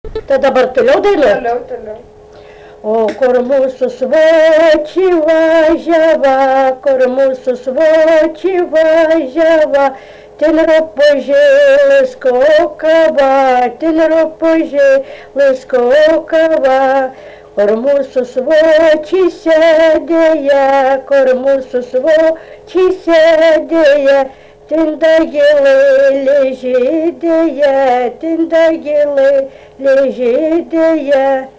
Tai dabar toliau dainuoji? Toliau. O kur mūsų svočiai važiava, kur mūsų svočiai važiava, ten rupūžė laisko kava, ten rupūžė laisko kava. Kur mūsų svočiai sėdėja, kur mūsų svočiai sėdėja, ten dagilai ležėdėja, ten dagilai ležėdėja.